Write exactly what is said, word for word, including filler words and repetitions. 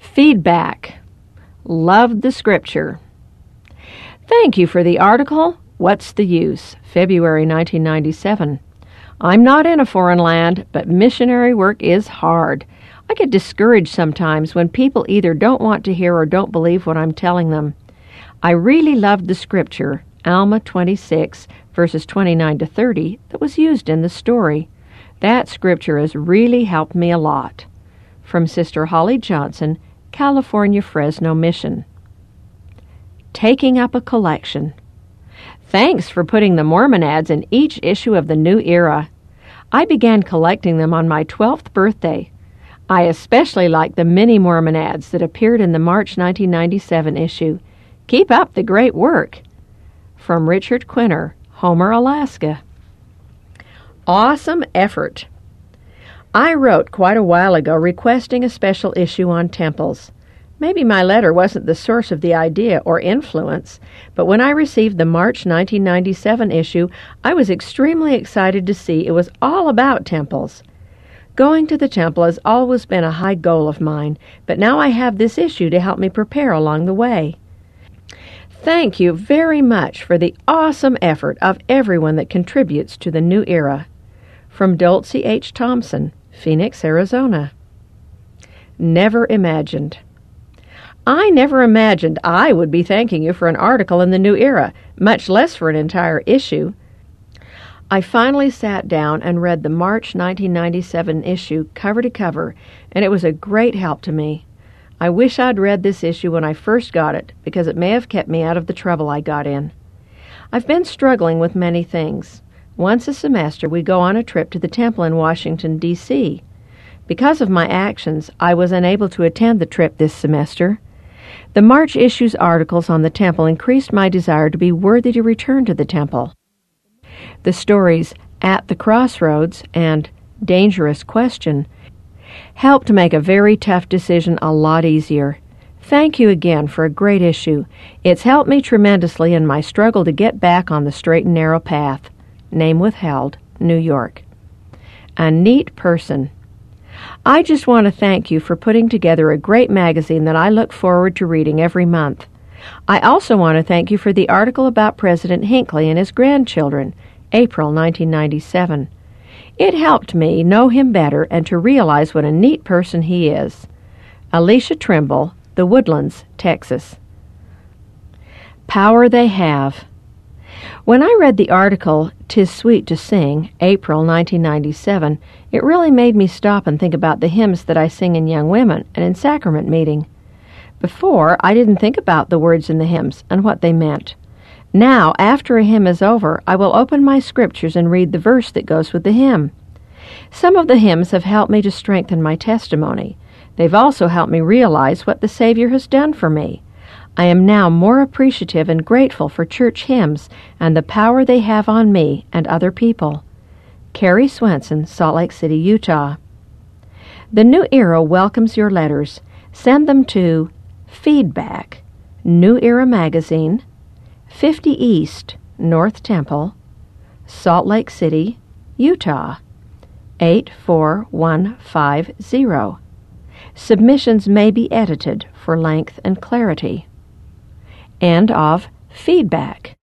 Feedback. Loved the scripture. Thank you for the article, What's the Use? February nineteen ninety-seven. I'm not in a foreign land, but missionary work is hard. I get discouraged sometimes when people either don't want to hear or don't believe what I'm telling them. I really loved the scripture, Alma twenty-six, verses twenty-nine to thirty, that was used in the story. That scripture has really helped me a lot. From Sister Holly Johnson, California Fresno Mission. Taking up a collection. Thanks for putting the Mormon ads in each issue of the New Era. I began collecting them on my twelfth birthday. I especially like the mini Mormon ads that appeared in the March nineteen ninety-seven issue. Keep up the great work. From Richard Quinner, Homer, Alaska. Awesome effort. I wrote quite a while ago requesting a special issue on temples. Maybe my letter wasn't the source of the idea or influence, but when I received the March nineteen ninety-seven issue, I was extremely excited to see it was all about temples. Going to the temple has always been a high goal of mine, but now I have this issue to help me prepare along the way. Thank you very much for the awesome effort of everyone that contributes to the New Era. From Dulcie H. Thompson, Phoenix, Arizona. Never imagined. I never imagined I would be thanking you for an article in the New Era, much less for an entire issue. I finally sat down and read the March nineteen ninety-seven issue cover to cover, and it was a great help to me. I wish I'd read this issue when I first got it, because it may have kept me out of the trouble I got in. I've been struggling with many things. Once a semester, we go on a trip to the temple in Washington, D C Because of my actions, I was unable to attend the trip this semester. The March issue's articles on the temple increased my desire to be worthy to return to the temple. The stories At the Crossroads and Dangerous Question helped make a very tough decision a lot easier. Thank you again for a great issue. It's helped me tremendously in my struggle to get back on the straight and narrow path. Name withheld, New York. A neat person. I just want to thank you for putting together a great magazine that I look forward to reading every month. I also want to thank you for the article about President Hinckley and his grandchildren, April nineteen ninety-seven. It helped me know him better and to realize what a neat person he is. Alicia Trimble, The Woodlands, Texas. Power They Have. When I read the article, 'Tis Sweet to Sing, April nineteen ninety-seven, it really made me stop and think about the hymns that I sing in Young Women and in sacrament meeting. Before, I didn't think about the words in the hymns and what they meant. Now, after a hymn is over, I will open my scriptures and read the verse that goes with the hymn. Some of the hymns have helped me to strengthen my testimony. They've also helped me realize what the Savior has done for me. I am now more appreciative and grateful for church hymns and the power they have on me and other people. Carrie Swenson, Salt Lake City, Utah. The New Era welcomes your letters. Send them to Feedback, New Era Magazine, fifty East, North Temple, Salt Lake City, Utah, eight four one five zero. Submissions may be edited for length and clarity. End of Feedback.